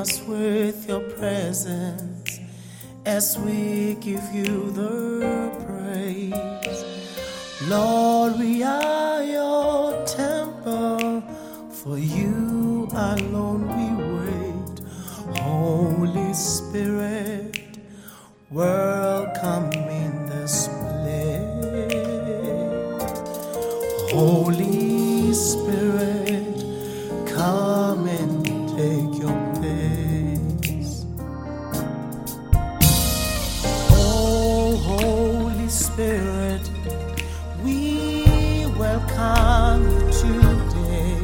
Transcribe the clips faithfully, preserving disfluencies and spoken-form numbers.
us with your presence as we give you the praise. Lord, we are your temple, for you alone we wait. Holy Spirit, welcome in this place. Holy Spirit, come and take your place. Oh, Holy Spirit, we welcome you today.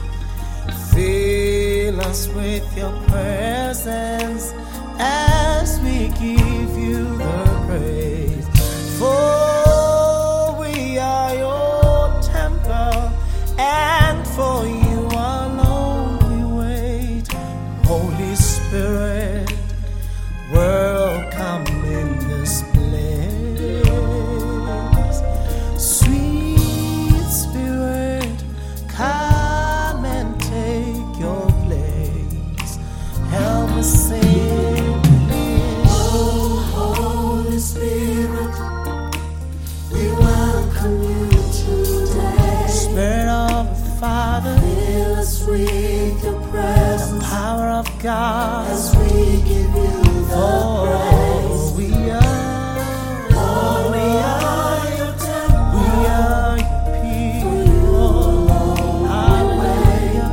Fill us with your presence as we give you the praise. For we are your temple, and for you alone we wait. Holy Spirit, welcome in this place. Sweet Spirit, come and take your place. Help us sing. Oh, Holy Spirit, we welcome you today. Spirit of the Father, Fill us with your presence power of God, as we give you the praise. oh, we are, Lord, we are your temple. we are your people. Hallelujah.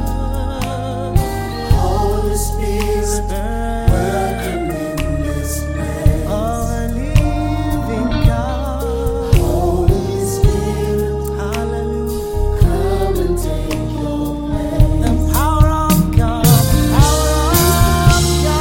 Holy Spirit, Spirit welcome in this place. of a living God. Holy Spirit, Hallelujah. come and take your place. The power of God, the power of God.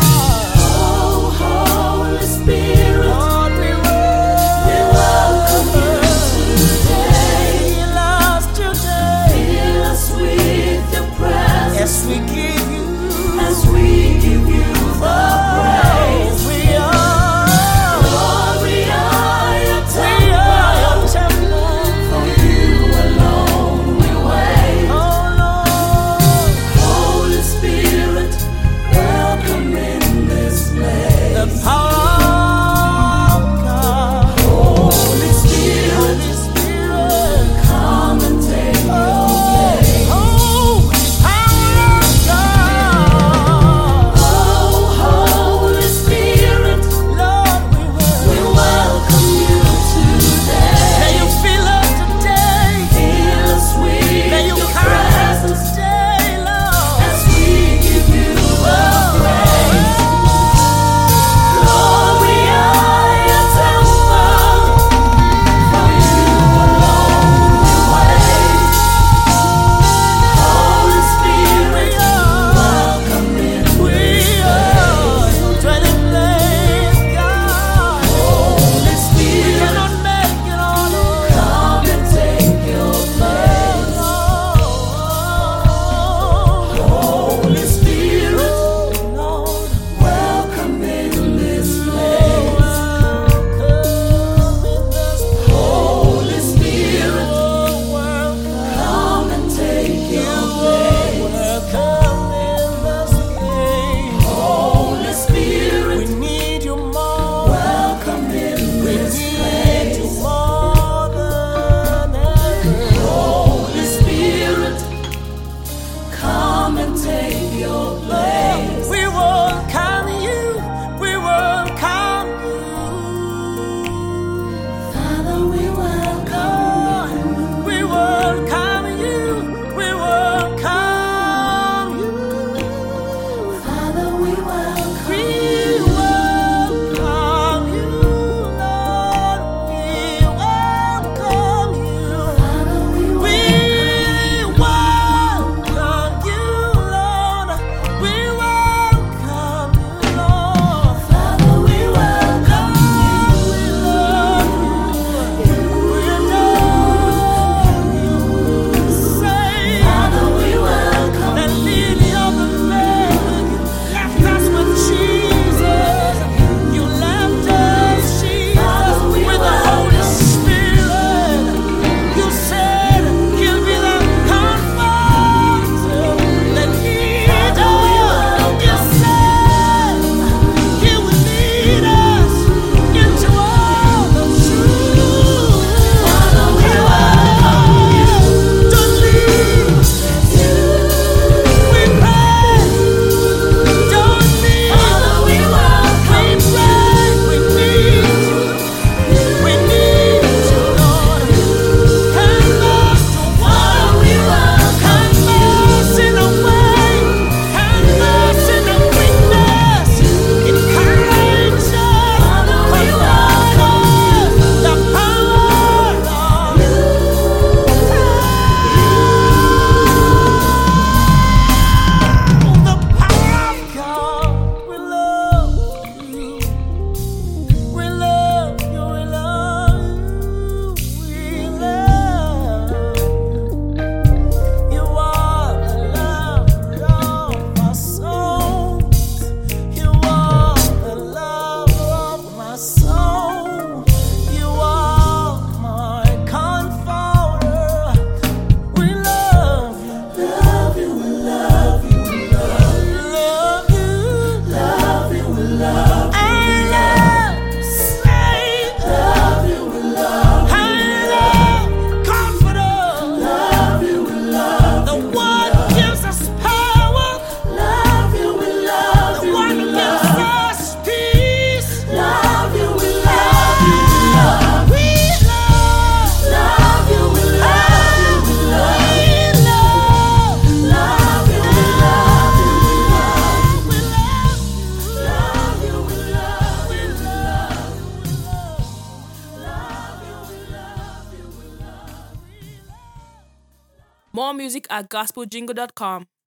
More music at gospel jingle dot com.